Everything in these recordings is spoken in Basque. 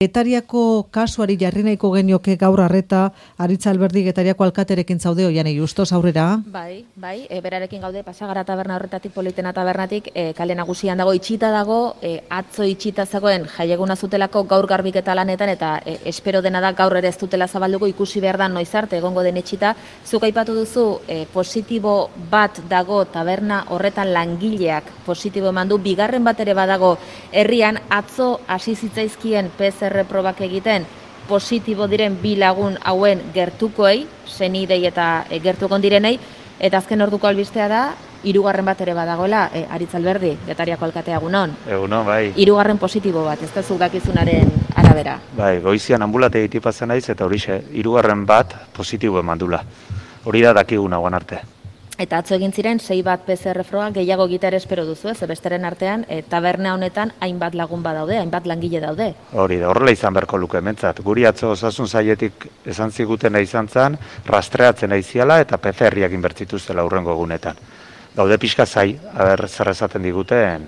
Getariako kasuari jarri nahiko genioke gaur arreta, Aritz Alberdi Getariako alkaterekin zaude Oiane Justos aurrera. Bai, berarekin gaude Pasagara taberna horretatik, Politena tabernatik, kale nagusian dago, itxita dago, atzo itxita zegoen jaieguna zutelako gaur garbiketa lanetan, eta espero dena da gaur ere ez dutela zabalduko, ikusi behar da noiz arte egongo den itxita. Zuk aipatu duzu, positibo bat dago taberna horretan langileak positibo eman du, bigarren bat ere badago herrian, atzo hasi zitzaizkien PCR probak egiten positibo diren bi lagun hauen gertukoei, senidei eta gertukon direnei, eta azken orduko albistea da, hirugarren bat ere badagoela, Aritz Alberdi, Getariako alkatea egunon. Egunon, bai. Hirugarren positibo bat, ez da zuk dakizunaren arabera. Bai, goizian ambulate egitipazen naiz eta horixe, hirugarren bat positibo emandula. Hori da dakiguna guan arte. Eta atzo egin ziren, 6 bat PCR froga gehiago gitar espero duzu, besteren artean, taberna honetan hainbat lagun badaude, hainbat langile daude. Hori da, horrela izan beharko luke mentzat. Guri atzo osasun sailetik esan zigutena izan zen, rastreatzen aiziala eta PCR-iak inbertzituztela urrengo egunetan. Gaude pixka zai, zer esaten diguten,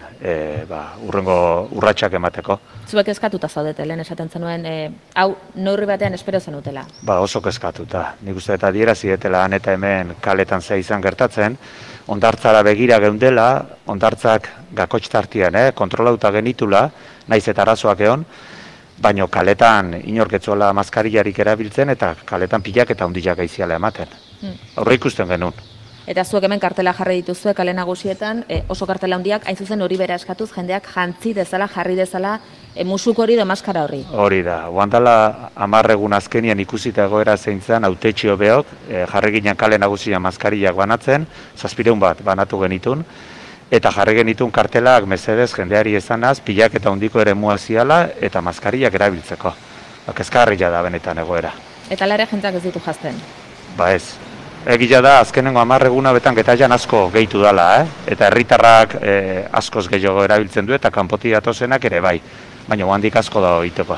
urrengo urratsak emateko. Zuek eskatuta zaudete, lehen esaten zenuen, hau neurri batean espero zenutela. Oso eskatuta. Nik uste eta adierazietela han eta hemen kaletan ze izan gertatzen, ondartzara begira geundela, ondartzak gakoitz tartian, kontrolauta genitula, naiz eta arazoak egon, baino kaletan inorketzuela maskariarik erabiltzen eta kaletan pilak eta hundiak aiziala ematen. Aurre ikusten genuen. Eta zuek hemen kartela jarri dituzue kale nagusietan, oso kartela handiak, hain zuzen hori bera eskatuz, jendeak jantzi dezala, jarri dezala, musuk hori edo maskara horri. Hori da, oandala 10 egun azkenian ikusita egoera zein zen, autetxio behok, jarri ginen kale nagusian maskariak banatzen, 700 bat banatu genitun, eta jarri genitun kartelak mesedez jendeari esanaz, pilak eta hundiko ere muaziala eta maskariak erabiltzeko. Kezkarria da benetan egoera. Eta lare jendeak ez ditu jazten? Ez. Egia da, azkenengo 10 eguna betan Getarian asko gehitu dela, eta herritarrak askoz gehiago erabiltzen du eta kanpotik datozenak ere bai, baina handik asko da egiteko.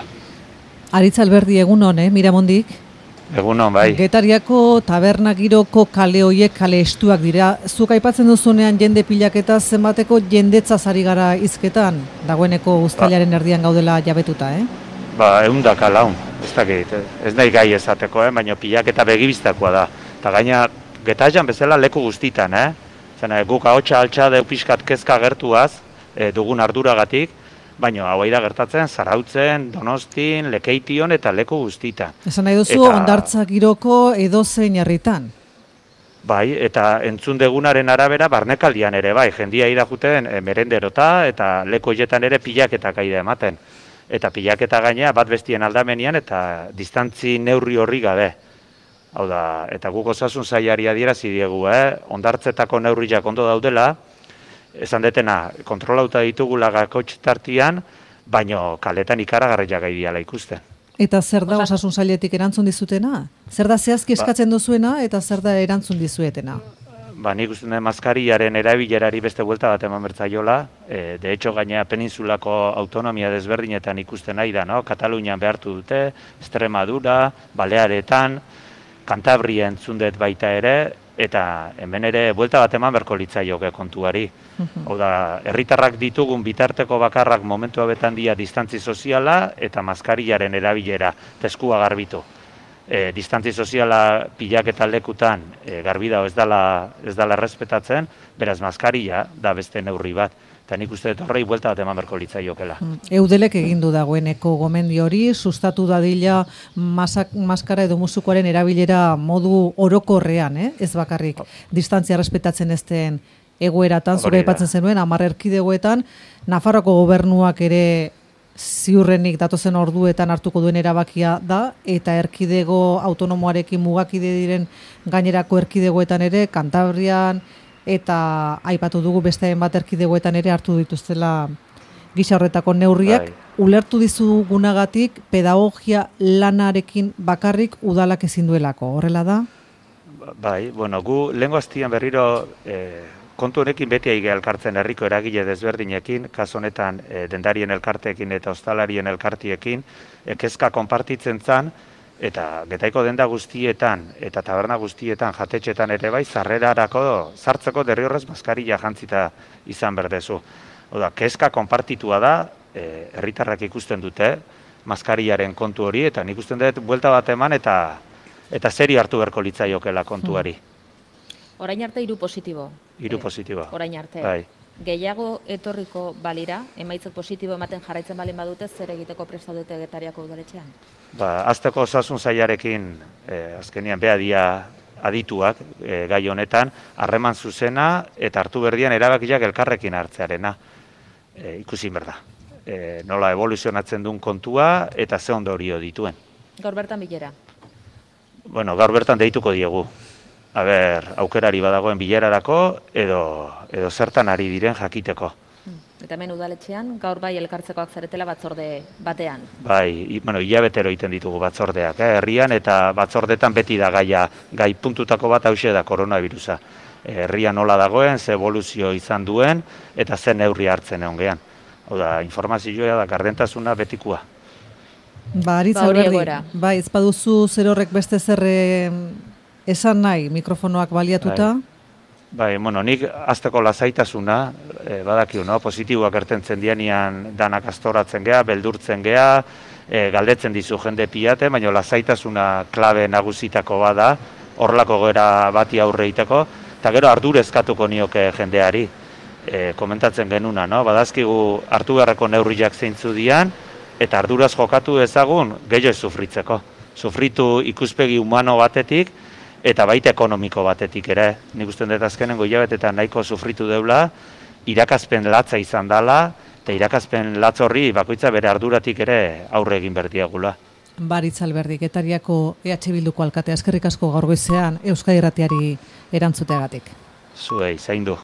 Aritz Alberdi egunon, Miramondik? Egunon, bai. Getariako taberna giroko kale hoiek kale estuak dira. Zuk aipatzen duzunean jende pilaketa zenbateko jendetzaz ari gara hizketan, dagoeneko uztailaren erdian gaudela jabetuta, 100 laun, ez dakit, ez nahi gai esateko, baina pilaketa begibiztakoa da. Eta gaina, Getarian bezala leku guztitan, Zena, guk ahotsa altxa deu pixkat kezka gertuaz, dugun arduragatik, baina hau da gertatzen, Zarautzen, Donostin, Lekeition eta leku guztitan. Esan nahi duzu, Hondartza giroko edozein herritan? Bai, eta entzun degunaren arabera, barnekaldian ere, bai, jendia idakuten merenderota eta leku horietan ere pilaketak aida ematen. Eta pilaketa gainea bat bestien aldamenian eta distantzi neurri horri gabe. Hau da, eta guk osasun sailari adierazi diegu, Hondartzetako neurriak ondo daudela, esan detena, kontrolauta ditugula gakoitz tartian, baino kaletan ikaragarriak gai diala ikusten. Eta zer da osasun sailetik erantzun dizutena? Zer da zehazki eskatzen duzuena eta zer da erantzun dizuetena? Nik uste dut maskariaren erabilerari beste buelta bat eman bertzaiola, de hecho gainea peninsulako autonomia desberdinetan ikusten nahi da, Katalunian behartu dute, Extremadura, Balearetan, Kantabria entzundet baita ere, eta hemen ere buelta bat eman berko litzaioke kontuari. Hau da, herritarrak ditugun bitarteko bakarrak momentua betan dia distantzi soziala eta maskariaren erabilera, teskua garbitu. Distantzi soziala pilak eta lekutan garbi dago ez dala errespetatzen, beraz maskaria da beste neurri bat. Eta nik uste dut horrei buelta bat eman berko litzaiokela. Eudelek egindu dagoeneko gomendio hori, sustatu dadila maskara edo musukoaren erabilera modu orokorrean, ez bakarrik distantzia errespetatzen ez den egoeratan, zure aipatzen zenuen, 10 erkidegoetan, Nafarroako gobernuak ere ziurrenik datozen orduetan hartuko duen erabakia da, eta erkidego autonomoarekin mugakide diren gainerako erkidegoetan ere, Kantabrian, eta aipatu dugu beste bat erkidegoetan ere hartu dituztela gisa horretako neurriak, ulertu dizugunagatik pedagogia lanarekin bakarrik udalak ezin duelako, horrela da? Bai, gu lehengo aztian berriro kontu honekin beti aige elkartzen herriko eragile desberdinekin, kaso honetan dendarien elkarteekin eta ostalarien elkartiekin, kezka konpartitzen zan, eta Getaiko denda guztietan eta taberna guztietan jatetxetan ere bai, sartzeko derrigorrez maskaria jantzita izan berdezu. Oda, kezka konpartitua da, herritarrak ikusten dute, maskariaren kontu hori, eta nik usten dut buelta bat eman eta serio hartu beharko litzaiokela kontuari. Orain arte 3 positibo. 3 positibo. Orain arte. Bai. Gehiago etorriko balira, emaitzak positibo ematen jarraitzen balin badute, zer egiteko prest zaudete Getariako udaletxean? Azteko osasun sailarekin, azkenian beha adituak gai honetan, harreman zuzena eta hartu berdian erabakiak elkarrekin hartzearena. Ikusi berda. Nola evoluzionatzen duen kontua eta ze ondorio dituen. Gaur bertan bilera? Bueno, gaur bertan deituko diegu. Aukerari badagoen bilerarako edo zertan ari diren jakiteko. Eta hemen udaletxean, gaur bai elkartzekoak zaretela batzorde batean. Bai, hilabetero egiten ditugu batzordeak, herrian, eta batzordetan beti da gai puntutako bat hause da koronavirusa. Herrian nola dagoen, ze evoluzio izan duen, eta zen neurri hartzen egon gehan. Hau da, informazioa da, gardentasuna betikoa. Aritz Alberdi, bai, ez baduzu zer horrek beste zer esan nahi mikrofonoak baliatuta? Bai, nik azteko lasaitasuna, badakiu, positiboak ertentzen dianian danak astoratzen geha, beldurtzen geha, galdetzen dizu jende piate, baina lasaitasuna klabe nagusitako bada, horrelako goera bati aurre iteko, eta gero ardurezkatuko nioke jendeari, komentatzen genuna, badazkigu hartu beharreko neurriak zeintzu dian, eta arduraz jokatu ezagun gehiago ez sufritzeko. Sufritu ikuspegi humano batetik, eta baita ekonomiko batetik ere. Nik usten dut azkenengo hilabetetan nahiko sufritu deula, irakaspen latza izan dela, eta irakaspen latz horri bakoitza bere arduratik ere aurre egin berdiagula. Aritz Alberdi, Getariako EH Bilduko alkatea, eskerrik asko gaur goizean Euskadi Irratiari erantzuteagatik. Zuei, zaindu.